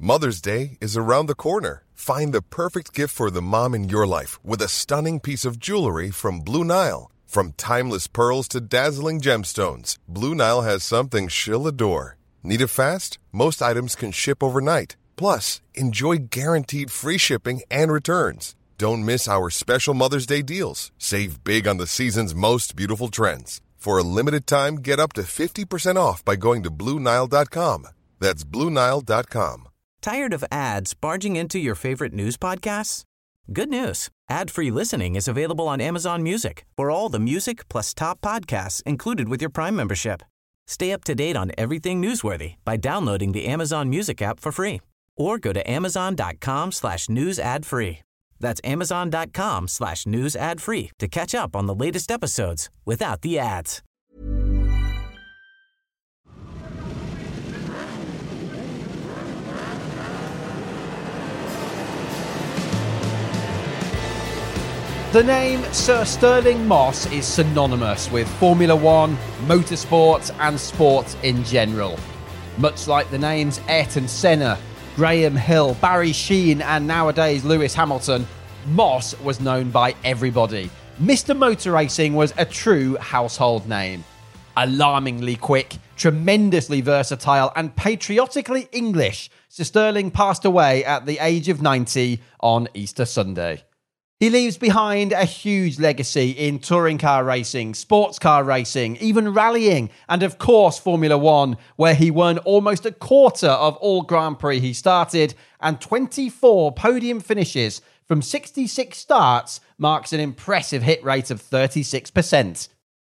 Mother's Day is around the corner. Find the perfect gift for the mom in your life with a stunning piece of jewelry from Blue Nile. From timeless pearls to dazzling gemstones, Blue Nile has something she'll adore. Need it fast? Most items can ship overnight. Plus, enjoy guaranteed free shipping and returns. Don't miss our special Mother's Day deals. Save big on the season's most beautiful trends. For a limited time, get up to 50% off by going to BlueNile.com. That's BlueNile.com. Tired of ads barging into your favorite news podcasts? Good news. Ad-free listening is available on Amazon Music for all the music plus top podcasts included with your Prime membership. Stay up to date on everything newsworthy by downloading the Amazon Music app for free or go to amazon.com/news ad free. That's amazon.com/news ad free to catch up on the latest episodes without the ads. The name Sir Stirling Moss is synonymous with Formula One, motorsport and sport in general. Much like the names Ayrton Senna, Graham Hill, Barry Sheene and nowadays Lewis Hamilton, Moss was known by everybody. Mr. Motor Racing was a true household name. Alarmingly quick, tremendously versatile and patriotically English, Sir Stirling passed away at the age of 90 on Easter Sunday. He leaves behind a huge legacy in touring car racing, sports car racing, even rallying, and of course Formula One, where he won almost a quarter of all Grand Prix he started, and 24 podium finishes from 66 starts marks an impressive hit rate of 36%.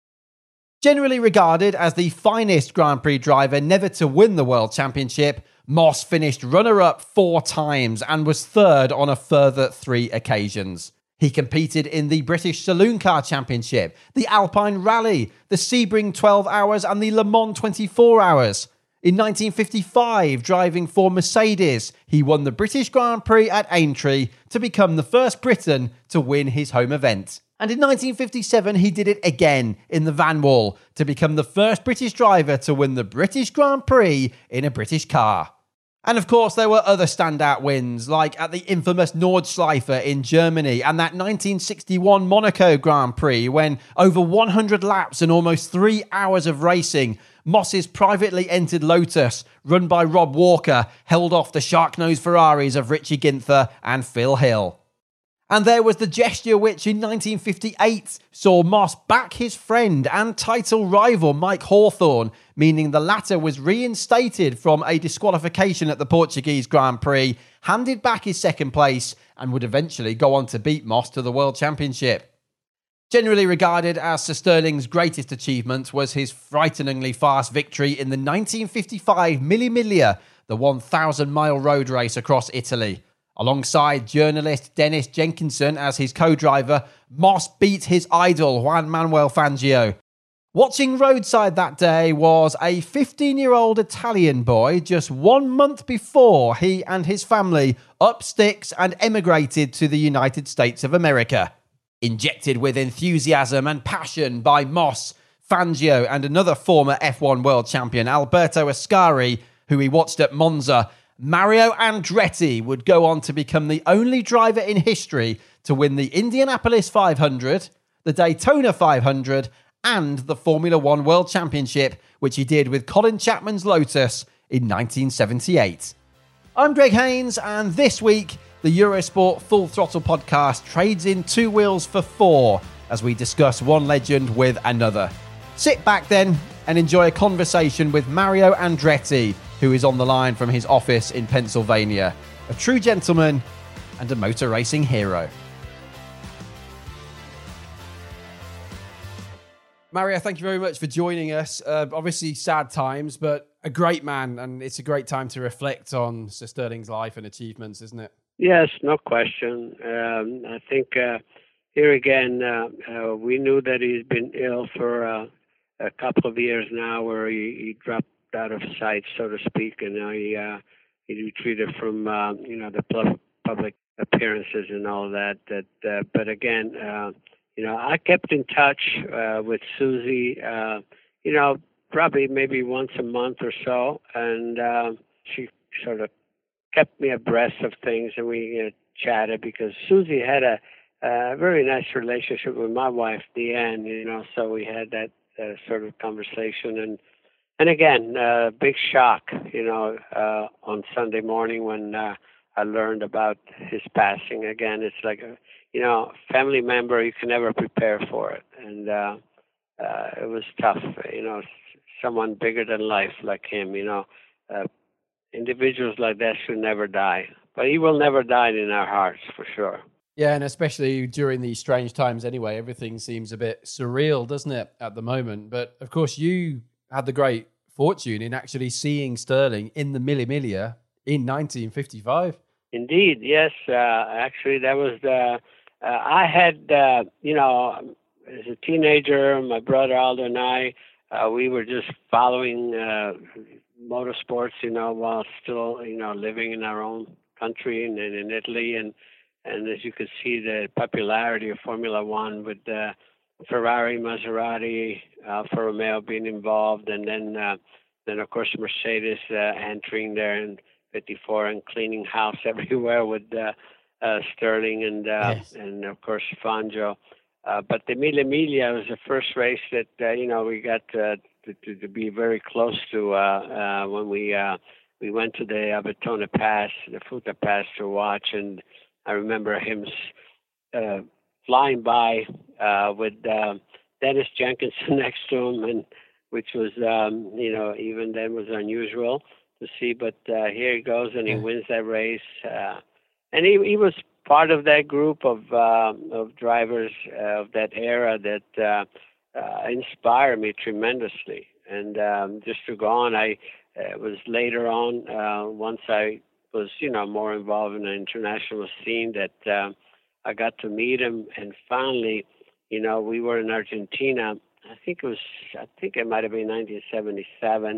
Generally regarded as the finest Grand Prix driver never to win the World Championship, Moss finished runner-up 4 times and was third on a further 3 occasions. He competed in the British Saloon Car Championship, the Alpine Rally, the Sebring 12 Hours and the Le Mans 24 Hours. In 1955, driving for Mercedes, he won the British Grand Prix at Aintree to become the first Briton to win his home event. And in 1957, he did it again in the Vanwall to become the first British driver to win the British Grand Prix in a British car. And of course, there were other standout wins, like at the infamous Nordschleife in Germany and that 1961 Monaco Grand Prix, when over 100 laps and almost 3 hours of racing, Moss's privately entered Lotus, run by Rob Walker, held off the shark-nosed Ferraris of Richie Ginther and Phil Hill. And there was the gesture which in 1958 saw Moss back his friend and title rival Mike Hawthorn, meaning the latter was reinstated from a disqualification at the Portuguese Grand Prix, handed back his second place, and would eventually go on to beat Moss to the World Championship. Generally regarded as Sir Stirling's greatest achievement was his frighteningly fast victory in the 1955 Mille Miglia, the 1,000-mile road race across Italy. Alongside journalist Dennis Jenkinson as his co-driver, Moss beat his idol Juan Manuel Fangio. Watching roadside that day was a 15-year-old Italian boy just 1 month before he and his family upped sticks and emigrated to the United States of America. Injected with enthusiasm and passion by Moss, Fangio and another former F1 world champion Alberto Ascari, who he watched at Monza, Mario Andretti would go on to become the only driver in history to win the Indianapolis 500, the Daytona 500, and the Formula One World Championship, which he did with Colin Chapman's Lotus in 1978. I'm Greg Haynes, and this week, the Eurosport Full Throttle podcast trades in 2 wheels for 4 as we discuss one legend with another. Sit back then and enjoy a conversation with Mario Andretti, who is on the line from his office in Pennsylvania. A true gentleman and a motor racing hero. Mario, thank you very much for joining us. Obviously sad times, but a great man, and it's a great time to reflect on Sir Stirling's life and achievements, isn't it? Yes, no question. I think here again, we knew that he's been ill for a couple of years now, where he dropped out of sight, so to speak, and now he retreated from the public appearances and all that. But again, I kept in touch with Susie, probably maybe once a month or so, and she sort of kept me abreast of things, and we chatted because Susie had a very nice relationship with my wife, Deanne. So we had that sort of conversation, and again, big shock, on Sunday morning when I learned about his passing. Again, it's like a family member, you can never prepare for it, and it was tough. Someone bigger than life like him. Individuals like that should never die, but he will never die in our hearts for sure. Yeah, and especially during these strange times anyway, everything seems a bit surreal, doesn't it, at the moment? But of course, you had the great fortune in actually seeing Sterling in the Mille Miglia in 1955. Indeed, yes. Actually, that was I had, as a teenager, my brother Aldo and I, we were just following motorsports, while still, living in our own country and in Italy. And as you could see, the popularity of Formula One with Ferrari, Maserati, Alfa Romeo being involved, and then of course Mercedes entering there in '54 and cleaning house everywhere with Sterling and of course Fangio. But the Mille Miglia was the first race that we got to be very close to when we went to the Abetone Pass, the Futa Pass to watch, and I remember him flying by with Dennis Jenkinson next to him, and which was even then was unusual to see. But here he goes, and he wins that race, and he was part of that group of drivers of that era that inspired me tremendously. And just to go on, I was later on once I was more involved in the international scene that I got to meet him, and finally, we were in Argentina. I think it might have been 1977.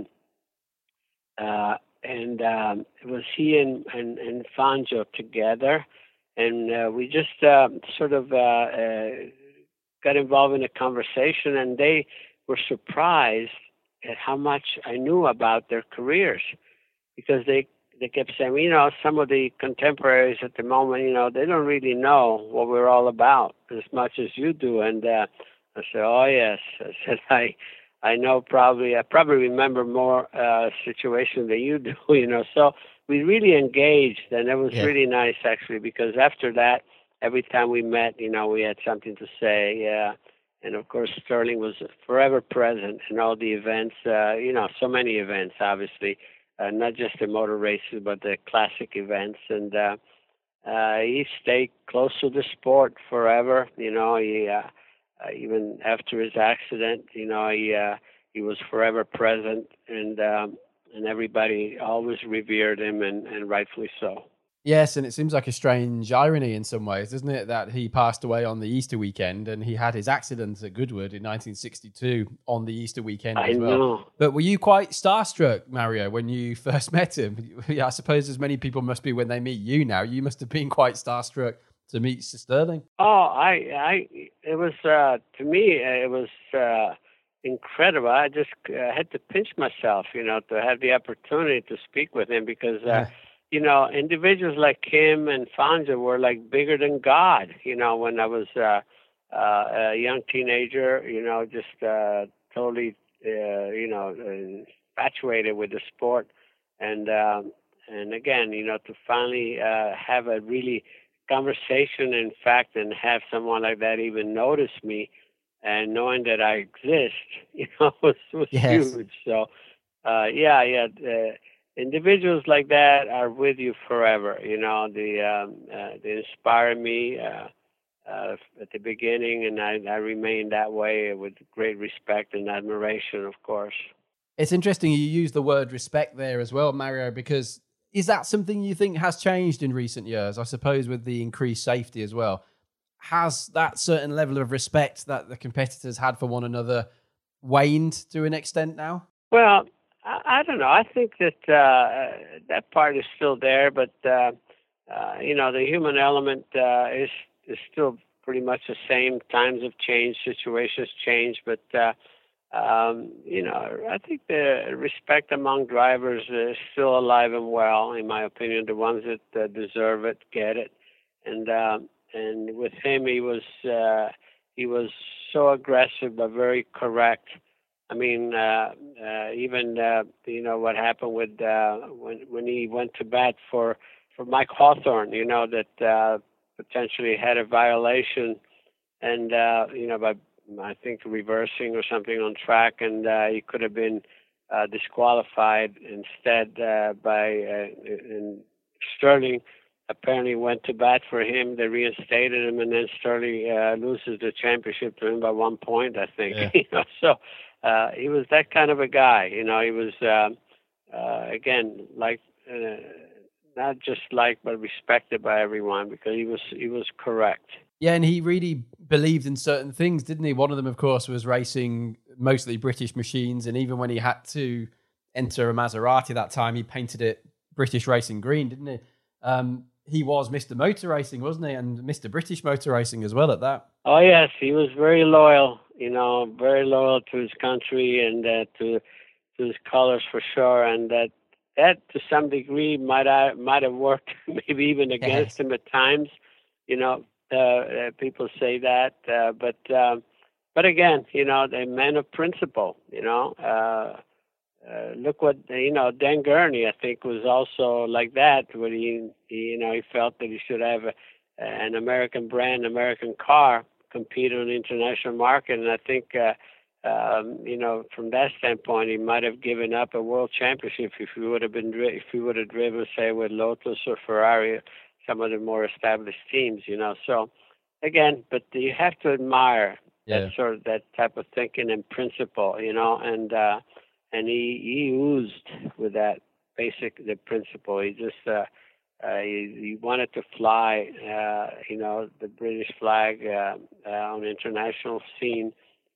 And it was he and Fangio together, and we just sort of got involved in a conversation, and they were surprised at how much I knew about their careers, because they kept saying, some of the contemporaries at the moment, they don't really know what we're all about as much as you do. And I said, oh yes, I said, I know I probably remember more situations than you do, So we really engaged, and it was really nice actually, because after that, every time we met, we had something to say. Yeah. And of course, Sterling was forever present in all the events, so many events, obviously, not just the motor races, but the classic events. And he stayed close to the sport forever. He even after his accident, he was forever present, and everybody always revered him, and rightfully so. Yes, and it seems like a strange irony in some ways, doesn't it, that he passed away on the Easter weekend, and he had his accident at Goodwood in 1962 on the Easter weekend as well. I know. But were you quite starstruck, Mario, when you first met him? I suppose as many people must be when they meet you now. You must have been quite starstruck to meet Sterling. Oh, it was, to me, it was incredible. I just had to pinch myself, to have the opportunity to speak with him, because individuals like him and Fangio were like bigger than God. When I was a young teenager, just totally, infatuated with the sport, and again, to finally have a really conversation, in fact, and have someone like that even notice me, and knowing that I exist, was huge. So, individuals like that are with you forever. They inspire me at the beginning, and I remain that way with great respect and admiration, of course. It's interesting you use the word respect there as well, Mario, because is that something you think has changed in recent years? I suppose with the increased safety as well. Has that certain level of respect that the competitors had for one another waned to an extent now? Well, I don't know. I think that that part is still there, but the human element is still pretty much the same. Times have changed, situations change, but I think the respect among drivers is still alive and well, in my opinion. The ones that deserve it get it, and with him, he was so aggressive but very correct. I mean, even what happened with when he went to bat for Mike Hawthorne, that potentially had a violation, and by I think reversing or something on track, and he could have been disqualified instead and Sterling apparently went to bat for him. They reinstated him, and then Sterling loses the championship to him by 1 point, I think. Yeah. So he was that kind of a guy. He was again not just liked but respected by everyone because he was correct. Yeah, and he really believed in certain things, didn't he? One of them, of course, was racing mostly British machines, and even when he had to enter a Maserati that time, he painted it British Racing Green, didn't he? He was Mr. Motor Racing, wasn't he? And Mr. British Motor Racing as well at that. Oh, yes, he was very loyal, very loyal to his country and to his colors for sure, and that to some degree might have worked maybe even against him at times, people say that, but again, they're men of principle. Look what Dan Gurney, I think, was also like that. When he felt that he should have an American brand, American car, compete on the international market, and I think from that standpoint, he might have given up a world championship if he would have driven, say, with Lotus or Ferrari, some of the more established teams, So, again, but you have to admire that type of thinking and principle, and he oozed with that the principle. He just he wanted to fly, the British flag on the international scene.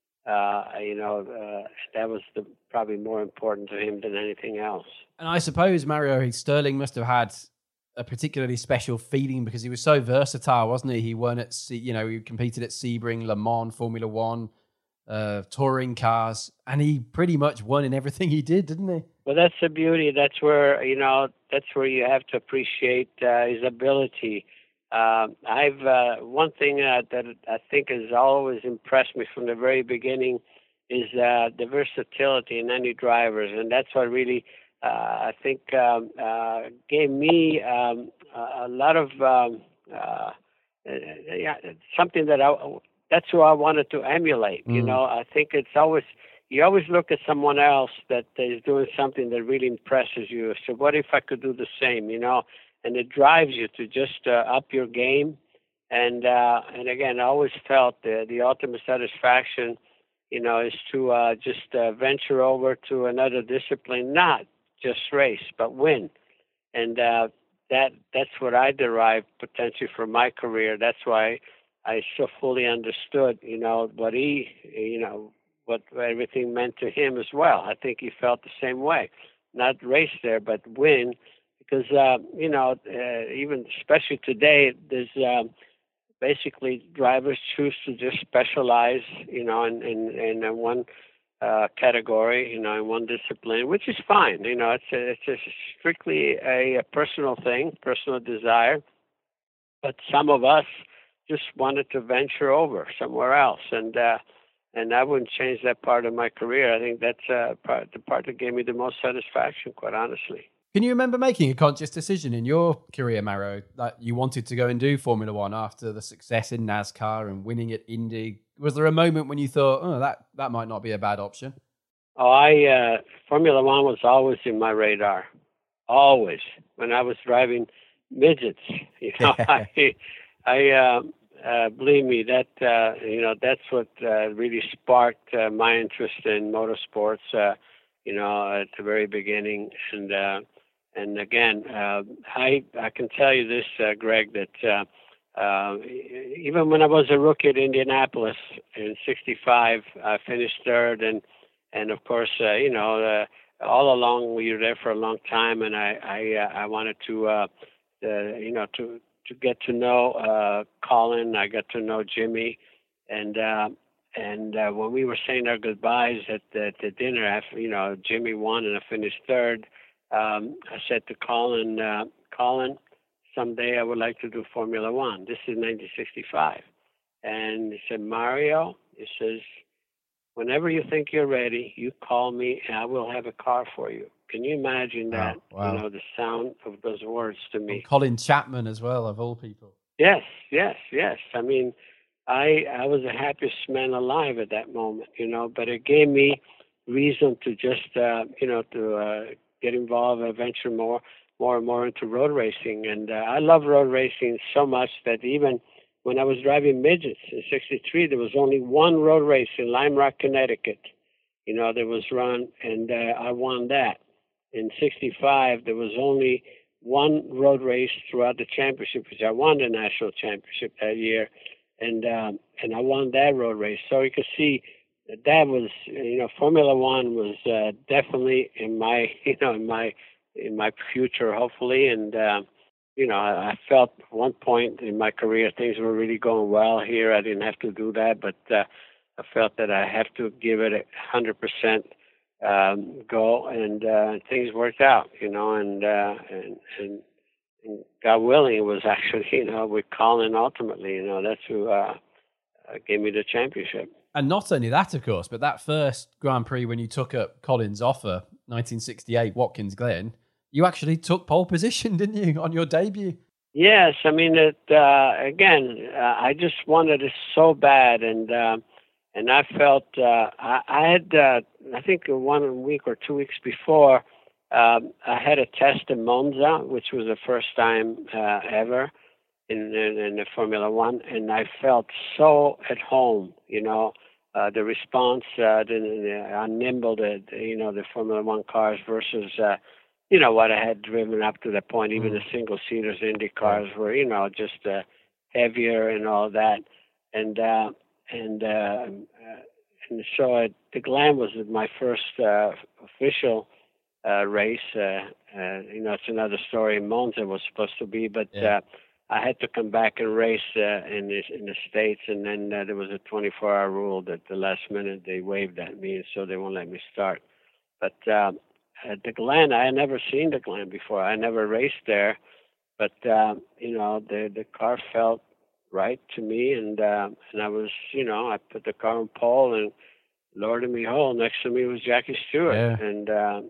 That was probably more important to him than anything else. And I suppose, Mario, Sterling must have had a particularly special feeling because he was so versatile, wasn't he? He won at, he competed at Sebring, Le Mans, Formula One, touring cars, and he pretty much won in everything he did, didn't he? Well, that's the beauty. That's where you have to appreciate his ability. One thing that I think has always impressed me from the very beginning is the versatility in any drivers, and that's what really I think gave me a lot of something that's who I wanted to emulate. I think it's always you always look at someone else that is doing something that really impresses you. So what if I could do the same? And it drives you to just up your game. And again, I always felt the ultimate satisfaction, is to just venture over to another discipline, not just race, but win. And that's what I derived potentially from my career. That's why I so fully understood, what what everything meant to him as well. I think he felt the same way. Not race there, but win. Because, even especially today, there's basically drivers choose to just specialize, in one category, in one discipline, which is fine. It's strictly a personal thing, personal desire. But some of us just wanted to venture over somewhere else, and I wouldn't change that part of my career. I think that's the part that gave me the most satisfaction, quite honestly. Can you remember making a conscious decision in your career, Mario, that you wanted to go and do Formula One after the success in NASCAR and winning at Indy? Was there a moment when you thought, oh, that might not be a bad option? Oh, Formula One was always in my radar. Always. When I was driving midgets, I believe me, that's what really sparked my interest in motorsports, at the very beginning. And again, I can tell you this, Greg, that even when I was a rookie at Indianapolis in '65, I finished third, and of course, all along we were there for a long time, and I wanted to get to know Colin. I got to know Jimmy, and when we were saying our goodbyes at the dinner, after Jimmy won and I finished third, I said to Colin, Colin, someday I would like to do Formula One. This is 1965, and he said, Mario, he says, whenever you think you're ready, you call me and I will have a car for you. Can you imagine that? Oh, wow. The sound of those words to me. And Colin Chapman as well, of all people. Yes. I mean, I was the happiest man alive at that moment, but it gave me reason to just, get involved and venture more and more into road racing. And I love road racing so much that even when I was driving midgets in '63, there was only one road race in Lime Rock, Connecticut. There was run, and I won that. In '65, there was only one road race throughout the championship, which I won the national championship that year, and I won that road race. So you can see that was, Formula One was definitely in my, in my future, hopefully, and. I felt at one point in my career things were really going well here. I didn't have to do that, but I felt that I have to give it 100% go, and things worked out, and God willing, it was actually, with Colin ultimately, that's who gave me the championship. And not only that, of course, but that first Grand Prix when you took up Colin's offer, 1968, Watkins Glen, you actually took pole position, didn't you, on your debut? Yes, I mean, I just wanted it so bad, and I felt I had I think 1 week or 2 weeks before I had a test in Monza, which was the first time ever in the Formula One, and I felt so at home. The response, how nimble the Formula One cars versus. What I had driven up to that point, even the single-seaters, Indy cars were, just heavier and all that. And so the Glen was my first official race. It's another story. Monza was supposed to be, but I had to come back and race in the States, and then there was a 24-hour rule that the last minute they waived at me, so they won't let me start. But at the Glen, I had never seen the Glen before. I never raced there, but the car felt right to me, and I was, I put the car on pole, and Lord and behold, next to me was Jackie Stewart, and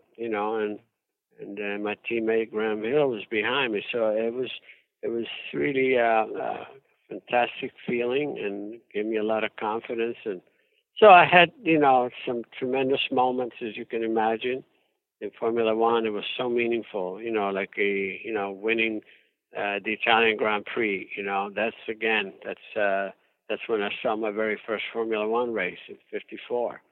my teammate Graham Hill was behind me. So it was really a fantastic feeling, and gave me a lot of confidence, and so I had some tremendous moments, as you can imagine. In Formula One, it was so meaningful, winning the Italian Grand Prix. That's when I saw my very first Formula One race in '54.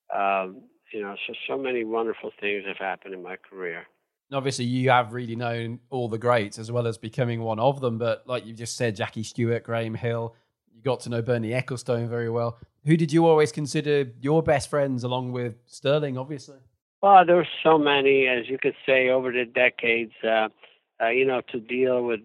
So many wonderful things have happened in my career. Obviously, you have really known all the greats as well as becoming one of them. But like you just said, Jackie Stewart, Graham Hill, you got to know Bernie Ecclestone very well. Who did you always consider your best friends along with Sterling, obviously? Well, there were so many, as you could say, over the decades, to deal with,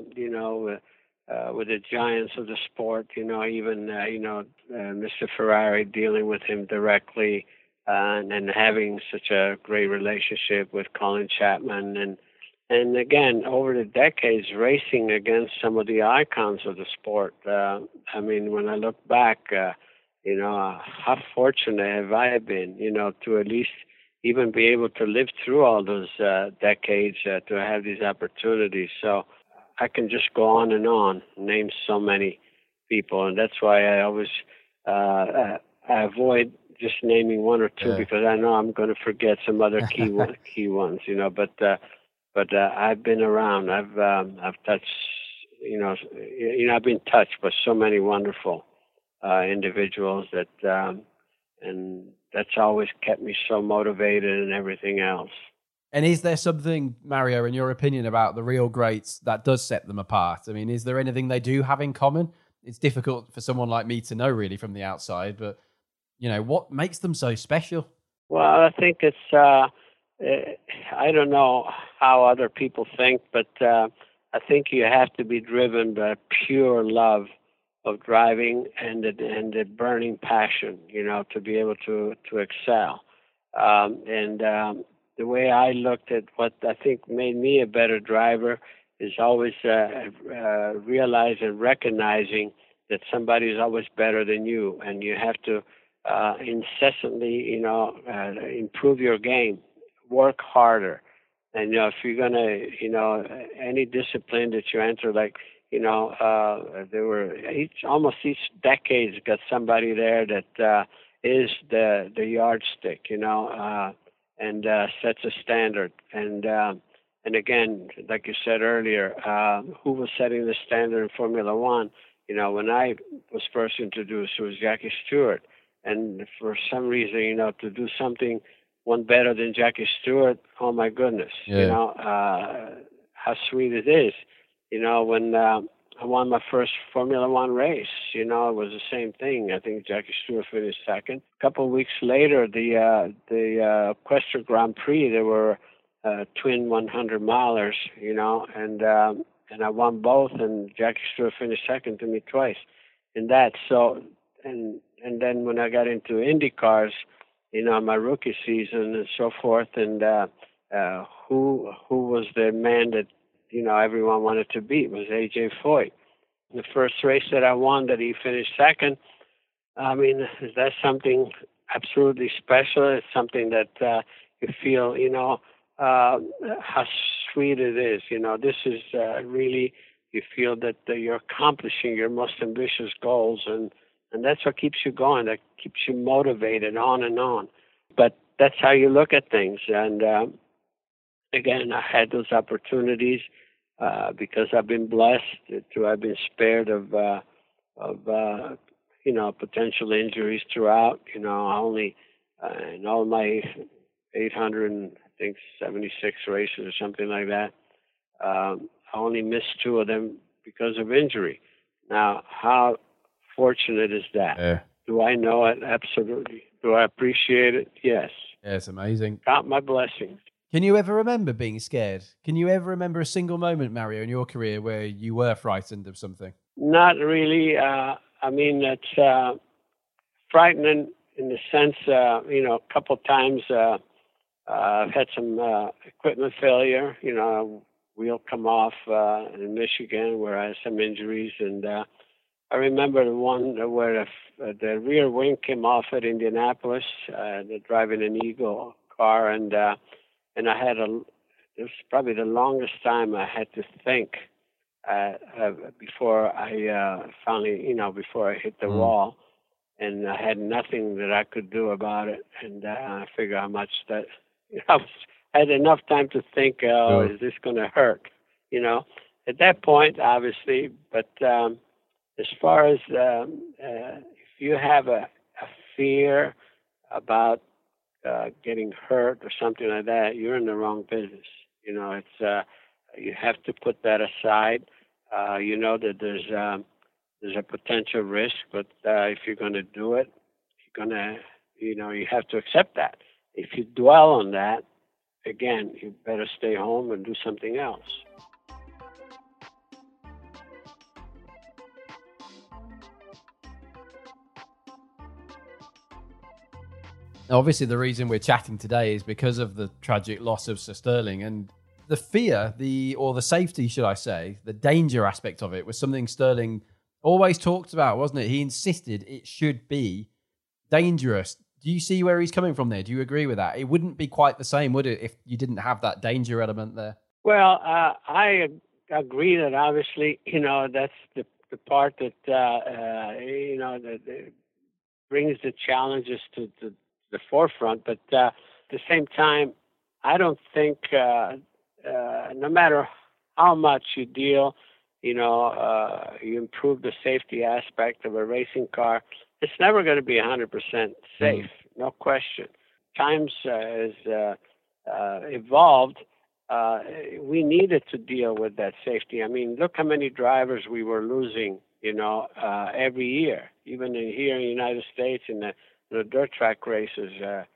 with the giants of the sport, even, Mr. Ferrari, dealing with him directly, and having such a great relationship with Colin Chapman. And again, over the decades, racing against some of the icons of the sport. When I look back, how fortunate have I been, to at least even be able to live through all those decades, to have these opportunities. So I can just go on and on, name so many people, and that's why I always I avoid just naming one or two, because I know I'm going to forget some other key ones, But I've been around. I've touched, I've been touched by so many wonderful individuals that, and that's always kept me so motivated and everything else. And is there something, Mario, in your opinion, about the real greats that does set them apart? I mean, is there anything they do have in common? It's difficult for someone like me to know really from the outside, but, what makes them so special? Well, I think it's, I don't know how other people think, but I think you have to be driven by pure love of driving and the burning passion, to be able to excel. The way I looked at what I think made me a better driver is always realizing and recognizing that somebody is always better than you, and you have to incessantly, improve your game, work harder. And if you're gonna, any discipline that you enter, like, there were almost each decade's got somebody there that is the yardstick, and sets a standard. And again, like you said earlier, who was setting the standard in Formula One? When I was first introduced, it was Jackie Stewart. And for some reason, to do something one better than Jackie Stewart, oh my goodness, how sweet it is. When I won my first Formula One race, it was the same thing. I think Jackie Stewart finished second. A couple of weeks later, the Equestria Grand Prix, there were twin 100-milers, and I won both, and Jackie Stewart finished second to me twice in that. So, and then when I got into Indy cars, my rookie season and so forth, and who was the man that everyone wanted to beat was A.J. Foyt. The first race that I won that he finished second, I mean, is that something absolutely special? It's something that you feel, how sweet it is. This is really, you feel that you're accomplishing your most ambitious goals, and that's what keeps you going. That keeps you motivated on and on. But that's how you look at things. And again, I had those opportunities because I've been blessed to have been spared of potential injuries throughout. I only in all my 876 races or something like that, I only missed 2 of them because of injury. Now, how fortunate is that? Yeah. Do I know it? Absolutely. Do I appreciate it? Yes. Yeah, it's amazing. Count my blessings. Can you ever remember being scared? Can you ever remember a single moment, Mario, in your career where you were frightened of something? Not really. It's frightening in the sense, a couple of times I've had some equipment failure. Wheel come off in Michigan where I had some injuries, and I remember the one where the rear wing came off at Indianapolis, driving an Eagle car, and I had it was probably the longest time I had to think before I finally, before I hit the wall, and I had nothing that I could do about it, and I figure how much that, I had enough time to think, is this going to hurt, at that point, obviously, but as far as if you have a fear about getting hurt or something like that, you're in the wrong business. It's you have to put that aside. That there's a potential risk, but if you're going to do it, you're going to, you have to accept that. If you dwell on that, again, you better stay home and do something else. Obviously, the reason we're chatting today is because of the tragic loss of Sir Sterling, and the fear, or the safety, should I say, the danger aspect of it was something Sterling always talked about, wasn't it? He insisted it should be dangerous. Do you see where he's coming from there? Do you agree with that? It wouldn't be quite the same, would it, if you didn't have that danger element there? Well, I agree that obviously, that's the part that, that brings the challenges to the forefront. But at the same time, I don't think no matter how much you deal, you improve the safety aspect of a racing car, it's never going to be 100% safe, no question. Times has evolved. We needed to deal with that safety. I mean, look how many drivers we were losing, every year, even here in the United States in the dirt track races.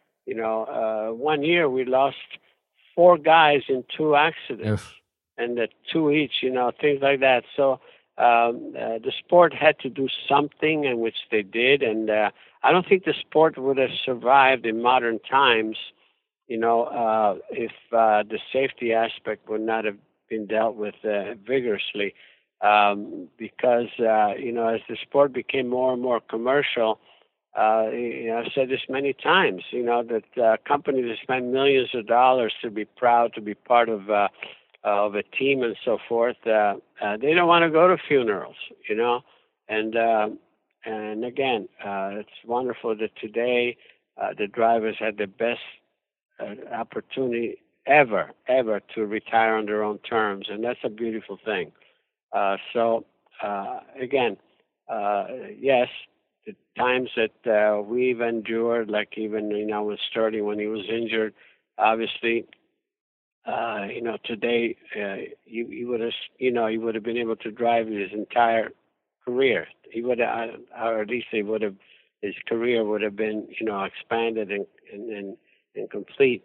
1 year we lost 4 guys in 2 accidents, and 2 each, things like that. So the sport had to do something, in which they did, and I don't think the sport would have survived in modern times, if the safety aspect would not have been dealt with vigorously, because as the sport became more and more commercial, I've said this many times, that companies that spend millions of dollars to be proud to be part of a team and so forth, they don't want to go to funerals, and again, it's wonderful that today the drivers had the best opportunity ever to retire on their own terms, and that's a beautiful thing. Again, yes, the times that we've endured, like even with Sturdy when he was injured, obviously, today he would have been able to drive his entire career. He would have, or at least his career would have been expanded and complete.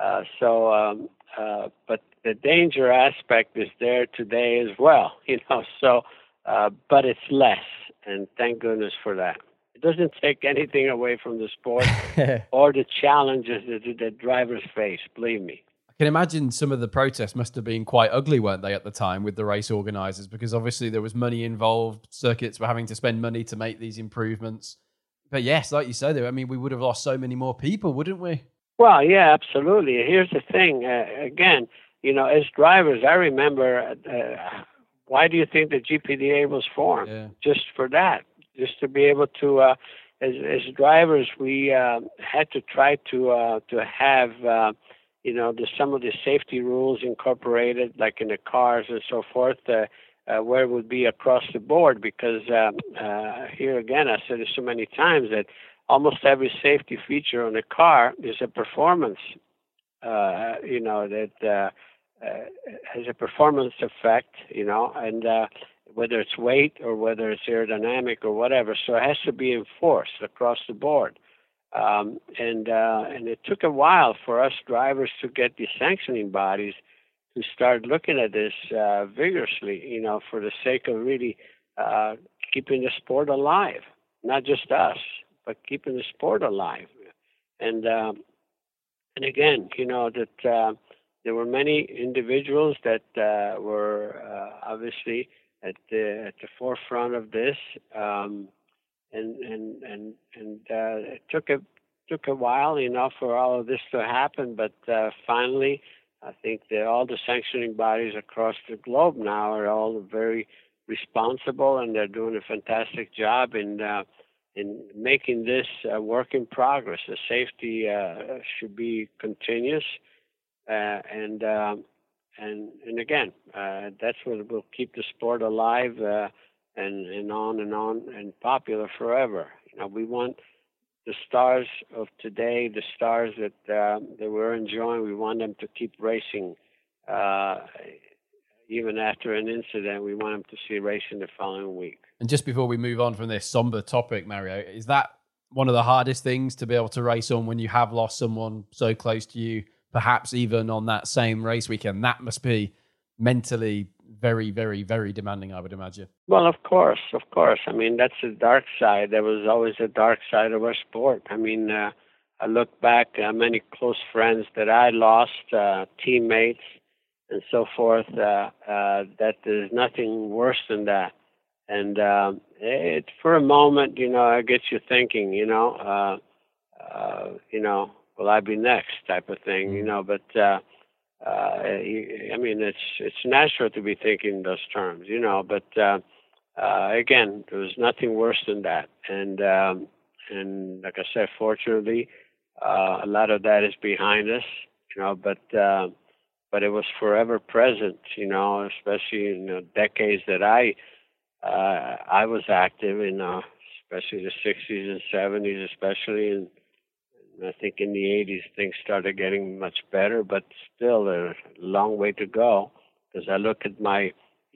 But the danger aspect is there today as well, but it's less, and thank goodness for that. It doesn't take anything away from the sport or the challenges that drivers face, believe me. I can imagine some of the protests must have been quite ugly, weren't they, at the time with the race organisers? Because obviously there was money involved. Circuits were having to spend money to make these improvements. But yes, like you said, we would have lost so many more people, wouldn't we? Well, yeah, absolutely. Here's the thing. Again, as drivers, I remember, why do you think the GPDA was formed? Yeah. Just for that. Just to be able to, as drivers, we had to try to have, some of the safety rules incorporated, like in the cars and so forth, where it would be across the board. Because here again, I said it so many times that almost every safety feature on a car is a performance, that has a performance effect, and whether it's weight or whether it's aerodynamic or whatever. So it has to be enforced across the board. And it took a while for us drivers to get the sanctioning bodies to start looking at this vigorously, for the sake of really keeping the sport alive, not just us, but keeping the sport alive. And again, that there were many individuals that were obviously at the forefront of this, and it took a while, for all of this to happen. But finally, I think that all the sanctioning bodies across the globe now are all very responsible, and they're doing a fantastic job in making this a work in progress. The safety should be continuous, and again, that's what will keep the sport alive and on and popular forever. We want the stars of today, the stars that we're enjoying. We want them to keep racing, even after an incident. We want them to see racing the following week. And just before we move on from this somber topic, Mario, is that one of the hardest things to be able to race on when you have lost someone so close to you, perhaps even on that same race weekend? That must be mentally very, very, very demanding, I would imagine. Well, of course. I mean, that's the dark side. There was always a dark side of our sport. I mean, I look back, many close friends that I lost, teammates and so forth, that there's nothing worse than that. And it, for a moment, it gets you thinking, will I be next type of thing, but I mean, it's natural to be thinking those terms, but again, there was nothing worse than that. And like I said, fortunately, a lot of that is behind us, but it was forever present, especially in the decades that I was active in, especially the 60s and 70s, especially, and I think in the 80s things started getting much better, but still a long way to go. Because I look at the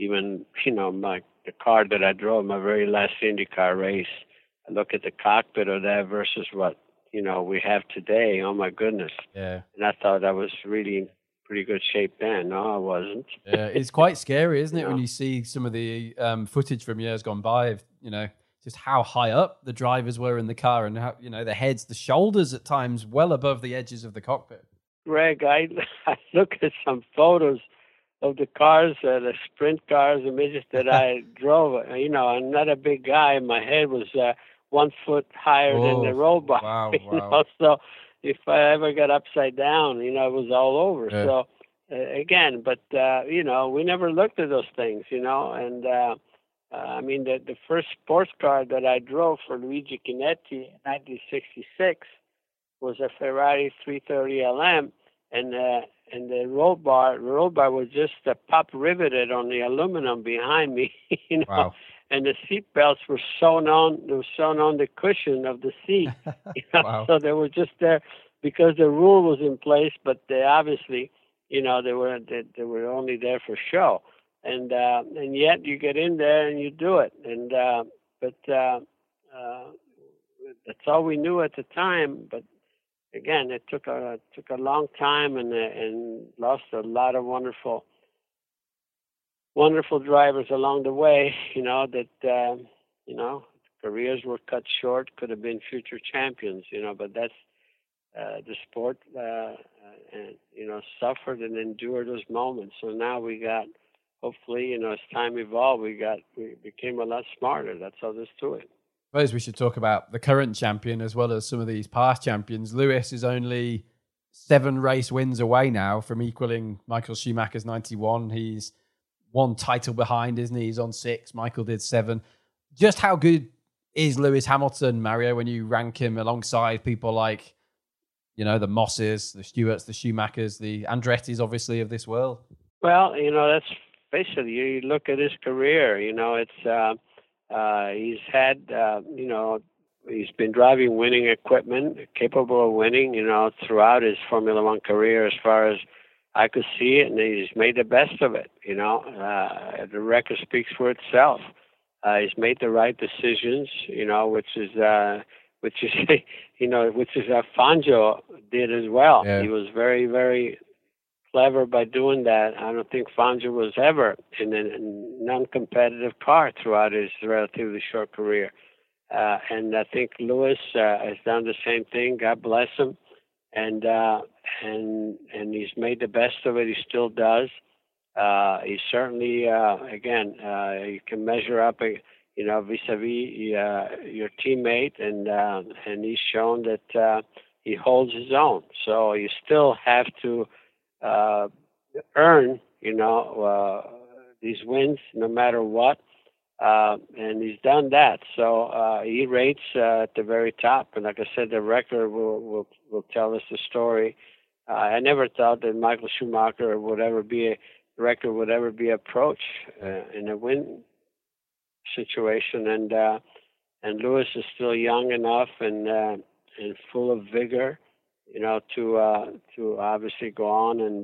car that I drove, my very last IndyCar race, I look at the cockpit of that versus what we have today. Oh my goodness! Yeah. And I thought that was really pretty good shape then. No, I wasn't. Yeah, it's quite scary, isn't it, Yeah. when you see some of the footage from years gone by of, just how high up the drivers were in the car and how, the heads, the shoulders at times well above the edges of the cockpit. Greg, I look at some photos of the cars, the sprint cars, the midgets that I drove. I'm not a big guy. My head was 1 foot higher than the roll bar. Wow. So if I ever got upside down, it was all over. Yeah. So again, but we never looked at those things, and I mean the first sports car that I drove for Luigi Chinetti in 1966 was a Ferrari 330 LM, and the roll bar was just pop riveted on the aluminum behind me, Wow. and the seat belts were sewn on the cushion of the seat. Wow. So they were just there because the rule was in place, but they obviously, they were only there for show. And yet you get in there and you do it. And but that's all we knew at the time. But again, it took a long time and lost a lot of wonderful drivers along the way. That careers were cut short, could have been future champions. But that's the sport, and suffered and endured those moments. So now we got, hopefully, as time evolved, we became a lot smarter. That's all there's to it. I suppose we should talk about the current champion as well as some of these past champions. Lewis is only 7 race wins away now from equaling Michael Schumacher's 91. He's 1 title behind, isn't he? He's on 6. Michael did 7. Just how good is Lewis Hamilton, Mario, when you rank him alongside people like, the Mosses, the Stewarts, the Schumachers, the Andrettis, obviously, of this world? Well, that's basically, you look at his career, it's, he's had, he's been driving winning equipment, capable of winning, throughout his Formula One career as far as I could see it, and he's made the best of it, the record speaks for itself. He's made the right decisions, which is Fangio did as well. Yeah. He was very, very clever by doing that. I don't think Fangio was ever in a non-competitive car throughout his relatively short career. And I think Lewis has done the same thing. God bless him. And he's made the best of it. He still does. He certainly, you can measure up, vis-a-vis your teammate, and he's shown that he holds his own. So you still have to earn, these wins no matter what, and he's done that. So he rates at the very top, and like I said, the record will tell us the story. I never thought that Michael Schumacher would ever be approached in a win situation, and Lewis is still young enough and full of vigor, to obviously go on and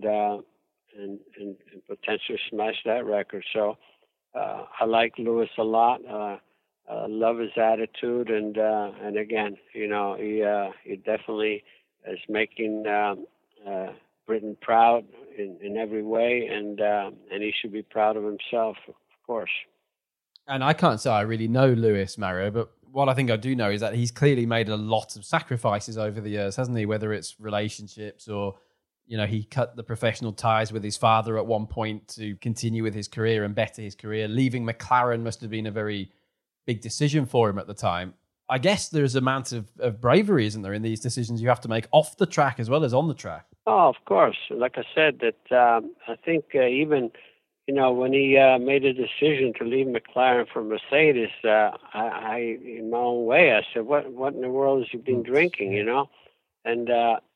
potentially smash that record. So I like Lewis a lot. Love his attitude, and again, he definitely is making Britain proud in every way, and he should be proud of himself, of course. And I can't say I really know Lewis, Mario, but what I think I do know is that he's clearly made a lot of sacrifices over the years, hasn't he? Whether it's relationships or, he cut the professional ties with his father at one point to continue with his career and better his career. Leaving McLaren must have been a very big decision for him at the time. I guess there's an amount of bravery, isn't there, in these decisions you have to make off the track as well as on the track? Oh, of course. Like I said, that I think even, when he made a decision to leave McLaren for Mercedes, I in my own way, I said, what in the world has he been drinking, And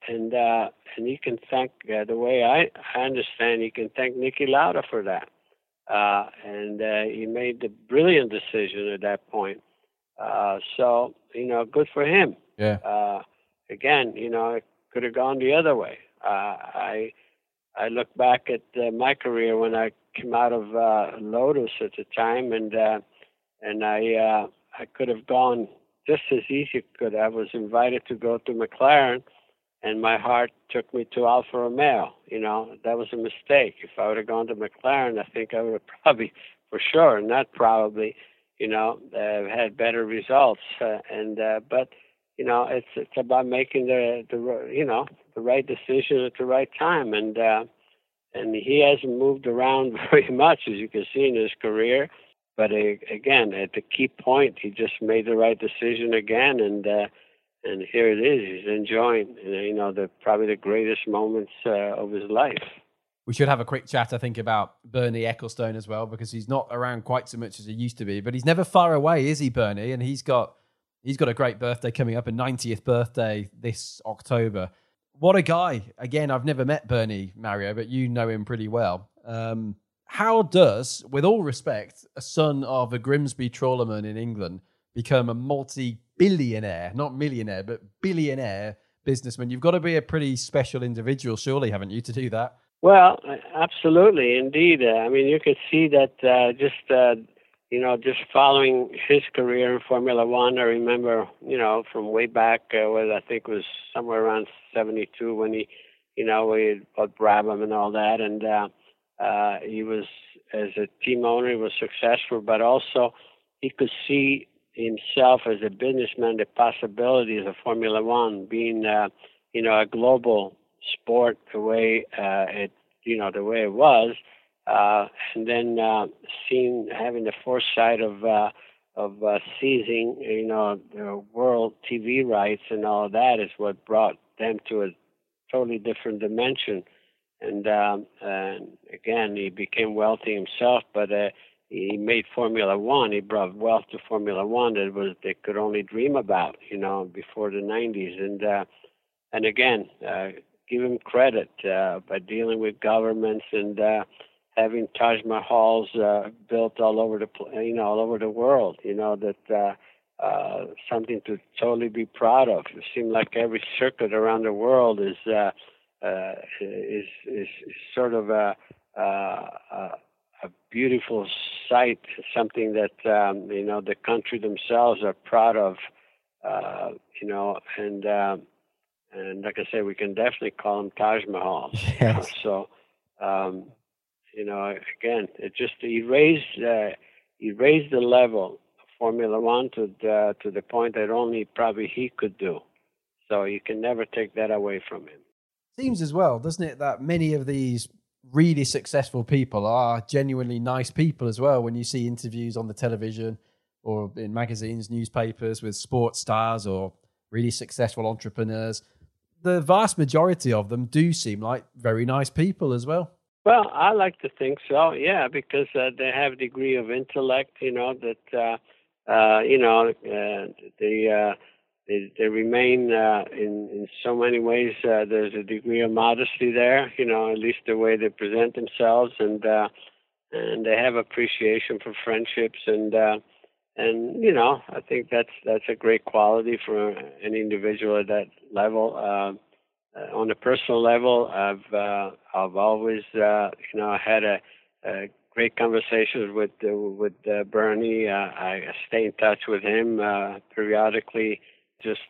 you can thank, the way I understand, you can thank Niki Lauda for that. And he made the brilliant decision at that point. So, good for him. Yeah. Again, it could have gone the other way. I look back at my career when I came out of Lotus at the time, and I could have gone just as easy. I was invited to go to McLaren, and my heart took me to Alfa Romeo. That was a mistake. If I would have gone to McLaren, I think I would have probably, for sure, not probably, had better results. But it's about making the right decision at the right time, and he hasn't moved around very much, as you can see in his career. But again, at the key point, he just made the right decision again, and here it is. He's enjoying, probably the greatest moments of his life. We should have a quick chat, I think, about Bernie Ecclestone as well, because he's not around quite so much as he used to be. But he's never far away, is he, Bernie? And he's got a great birthday coming up, a 90th birthday this October. What a guy. Again, I've never met Bernie, Mario, but you know him pretty well. How does, with all respect, a son of a Grimsby trawlerman in England become a multi-billionaire, not millionaire, but billionaire businessman? You've got to be a pretty special individual, surely, haven't you, to do that? Well, absolutely, indeed. You could see that just following his career in Formula One. I remember, from way back, I think it was somewhere around 72 when he bought Brabham and all that, and he was, as a team owner, he was successful, but also he could see himself as a businessman, the possibilities of Formula One being, a global sport the way the way it was, and then having the foresight of seizing the world TV rights and all of that is what brought them to a totally different dimension. And again, he became wealthy himself, but he made Formula One. He brought wealth to Formula One that they could only dream about, before the 90s. And again, give him credit by dealing with governments and having Taj Mahals built all over the world. That something to totally be proud of. It seems like every circuit around the world is sort of a beautiful sight, something that the country themselves are proud of. And like I say, we can definitely call them Taj Mahal. Yes. So, again, it just he raised the level of Formula One to the point that only probably he could do. So you can never take that away from him. Seems as well, doesn't it, that many of these really successful people are genuinely nice people as well. When you see interviews on the television or in magazines, newspapers with sports stars or really successful entrepreneurs, the vast majority of them do seem like very nice people as well. Well, I like to think so, yeah, because they have a degree of intellect, that they remain in so many ways. There's a degree of modesty there, at least the way they present themselves, and they have appreciation for friendships, and I think that's a great quality for an individual at that level. On a personal level, I've always had a great conversations with Bernie. I stay in touch with him periodically. Just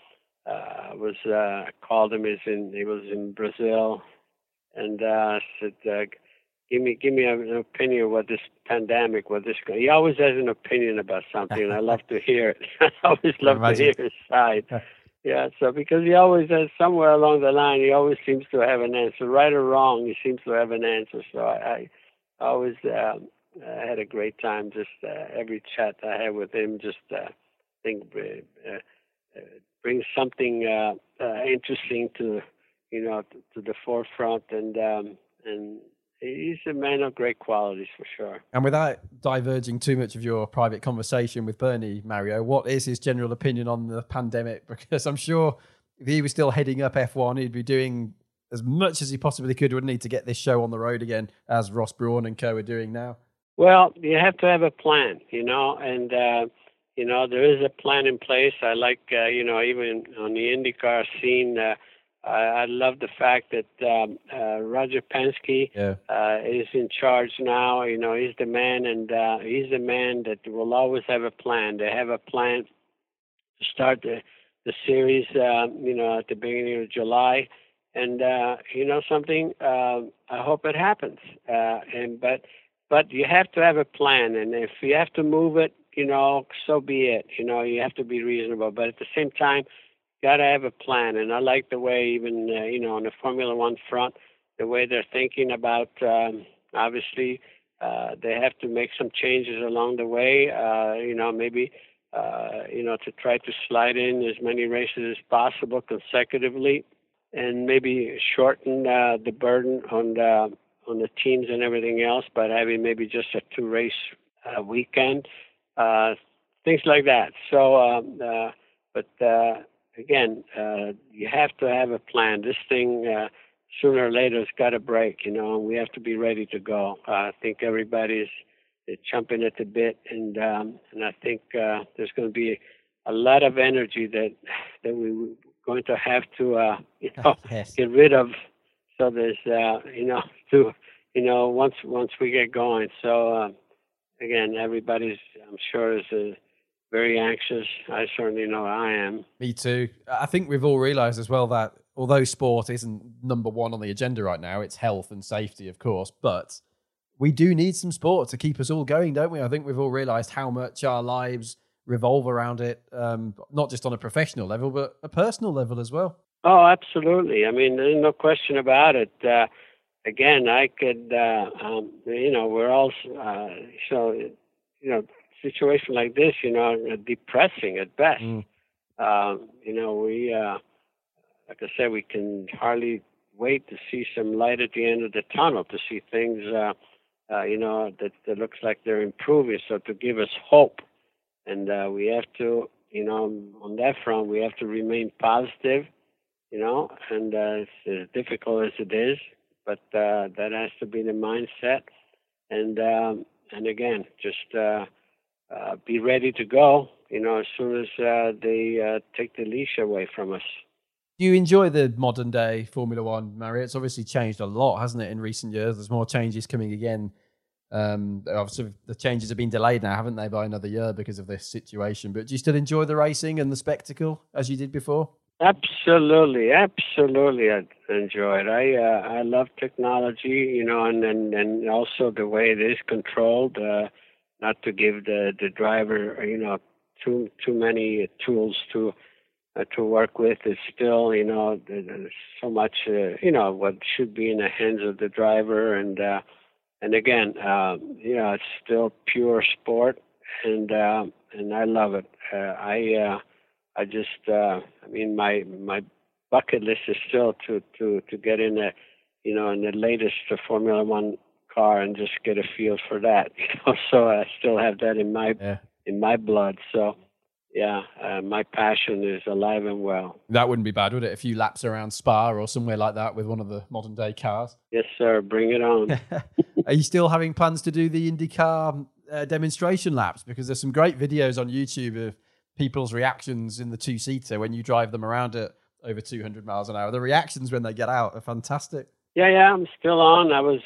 called him. He was in Brazil, and said, "Give me an opinion what this pandemic, He always has an opinion about something, and I love to hear it. I always love to hear his side. Yeah, so because he always has, somewhere along the line, he always seems to have an answer, right or wrong. He seems to have an answer. So I always had a great time. Just every chat I had with him, just brings something interesting to the forefront, and he's a man of great qualities for sure. And without diverging too much of your private conversation with Bernie, Mario, what is his general opinion on the pandemic? Because I'm sure if he was still heading up F1, he'd be doing as much as he possibly could, wouldn't he, to get this show on the road again, as Ross Brawn and co are doing now? Well, you have to have a plan, and there is a plan in place. I like, even on the IndyCar scene, I love the fact that Roger Penske is in charge now. He's the man, and he's the man that will always have a plan. They have a plan to start the the series, at the beginning of July. And something, I hope it happens. But you have to have a plan, and if you have to move it, so be it. You have to be reasonable, but at the same time, got to have a plan. And I like the way even on the Formula One front, the way they're thinking about. Obviously, they have to make some changes along the way. Maybe to try to slide in as many races as possible consecutively, and maybe shorten the burden on the teams and everything else by having maybe just a 2-race weekend, things like that. So, again, you have to have a plan. This thing, sooner or later, it's got to break, and we have to be ready to go. I think everybody's chomping at the bit, and I think there's going to be a lot of energy that we're going to have to, Yes. get rid of. So there's, once we get going. So, again, everybody's, I'm sure, is very anxious. I certainly know I am. Me too. I think we've all realised as well that although sport isn't number one on the agenda right now, it's health and safety, of course, but we do need some sport to keep us all going, don't we? I think we've all realised how much our lives revolve around it, not just on a professional level, but a personal level as well. Oh, absolutely. I mean, there's no question about it. Again, I could, we're all, situation like this, depressing at best. We, like I said, we can hardly wait to see some light at the end of the tunnel, to see things, that looks like they're improving. So to give us hope, and we have to, on that front, we have to remain positive, and it's as difficult as it is, but that has to be the mindset. And again, just be ready to go, as soon as they take the leash away from us. Do you enjoy the modern day Formula One, Mario? It's obviously changed a lot, hasn't it, in recent years? There's more changes coming again. Obviously, the changes have been delayed now, haven't they, by another year because of this situation? But do you still enjoy the racing and the spectacle as you did before? Absolutely. I enjoy it. I love technology, and also the way it is controlled. Not to give the driver, too many tools to work with. It's still, there's so much, what should be in the hands of the driver, and again, it's still pure sport, and I love it. I just, my bucket list is still to get in in the latest Formula One car and just get a feel for that. So I still have that in my blood. So my passion is alive and well. That wouldn't be bad, would it? A few laps around Spa or somewhere like that with one of the modern day cars. Yes, sir. Bring it on. Are you still having plans to do the IndyCar demonstration laps? Because there's some great videos on YouTube of people's reactions in the two-seater when you drive them around at over 200 miles an hour. The reactions when they get out are fantastic. Yeah, I'm still on. I was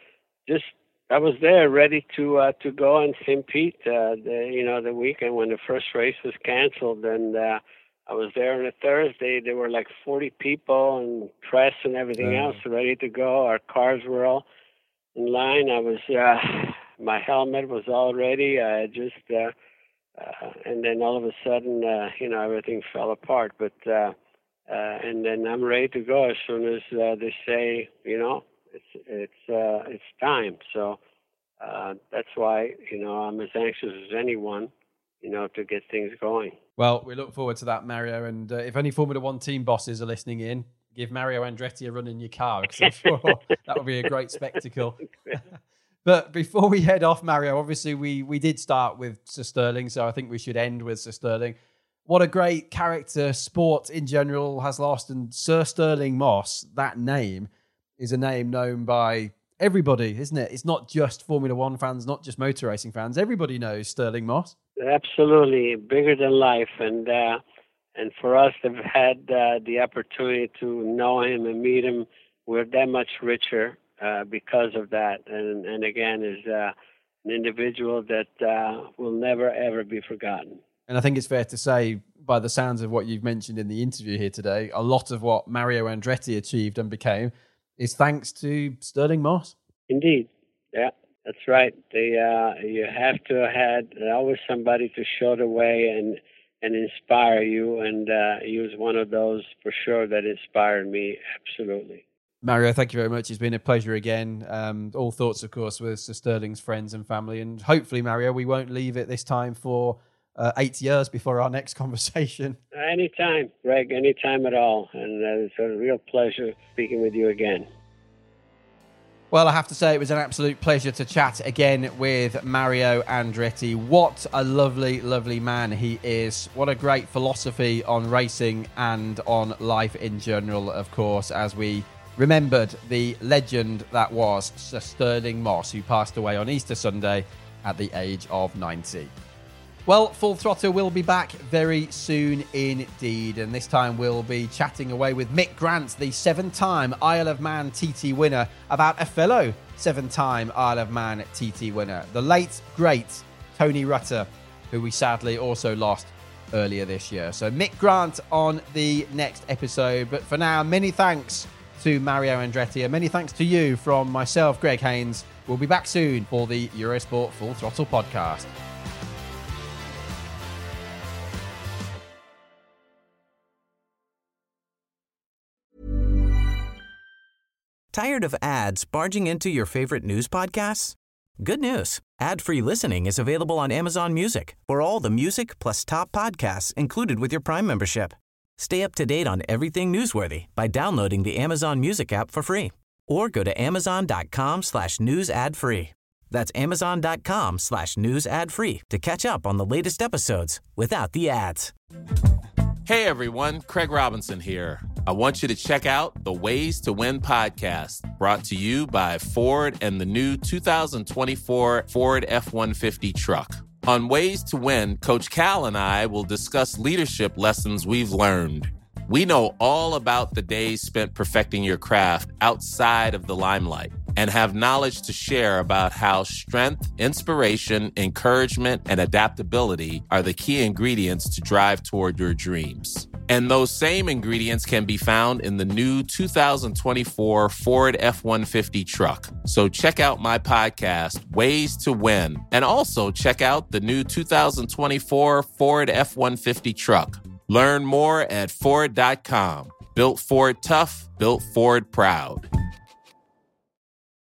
there ready to go on St. Pete, the weekend when the first race was canceled, and I was there on a Thursday. There were like 40 people and press and everything else ready to go. Our cars were all in line. I was, my helmet was all ready. I just, and then all of a sudden, everything fell apart. But and then I'm ready to go as soon as they say, it's time. So that's why, I'm as anxious as anyone, to get things going. Well, we look forward to that, Mario. And if any Formula One team bosses are listening in, give Mario Andretti a run in your car, because I'm sure that would be a great spectacle. But before we head off, Mario, obviously we did start with Sir Sterling, so I think we should end with Sir Sterling. What a great character sport in general has lost. And Sir Sterling Moss, that name, is a name known by everybody, isn't it? It's not just Formula One fans, not just motor racing fans. Everybody knows Sterling Moss. Absolutely. Bigger than life. And for us to have had the opportunity to know him and meet him, we're that much richer because of that. And again, is an individual that will never, ever be forgotten. And I think it's fair to say by the sounds of what you've mentioned in the interview here today, a lot of what Mario Andretti achieved and became is thanks to Stirling Moss. Indeed. Yeah, that's right. You have to have had always somebody to show the way and inspire you, and he was one of those for sure that inspired me, absolutely. Mario, thank you very much. It's been a pleasure again. All thoughts, of course, with Sir Stirling's friends and family. And hopefully, Mario, we won't leave it this time for 8 years before our next conversation. Anytime, Greg, anytime at all. And it's a real pleasure speaking with you again. Well, I have to say it was an absolute pleasure to chat again with Mario Andretti. What a lovely, lovely man he is. What a great philosophy on racing and on life in general, of course, as we remembered the legend that was Sir Stirling Moss, who passed away on Easter Sunday at the age of 90. Well, Full Throttle will be back very soon indeed, and this time we'll be chatting away with Mick Grant, the 7-time Isle of Man TT winner, about a fellow 7-time Isle of Man TT winner, the late, great Tony Rutter, who we sadly also lost earlier this year. So Mick Grant on the next episode, but for now, many thanks to Mario Andretti, and many thanks to you from myself, Greg Haynes. We'll be back soon for the Eurosport Full Throttle podcast. Tired of ads barging into your favorite news podcasts? Good news. Ad-free listening is available on Amazon Music for all the music plus top podcasts included with your Prime membership. Stay up to date on everything newsworthy by downloading the Amazon Music app for free or go to amazon.com/news ad free. That's amazon.com/news ad free to catch up on the latest episodes without the ads. Hey everyone, Craig Robinson here. I want you to check out the Ways to Win podcast, brought to you by Ford and the new 2024 Ford F-150 truck. On Ways to Win, Coach Cal and I will discuss leadership lessons we've learned. We know all about the days spent perfecting your craft outside of the limelight and have knowledge to share about how strength, inspiration, encouragement, and adaptability are the key ingredients to drive toward your dreams. And those same ingredients can be found in the new 2024 Ford F-150 truck. So check out my podcast, Ways to Win, and also check out the new 2024 Ford F-150 truck. Learn more at Ford.com. Built Ford tough, built Ford proud.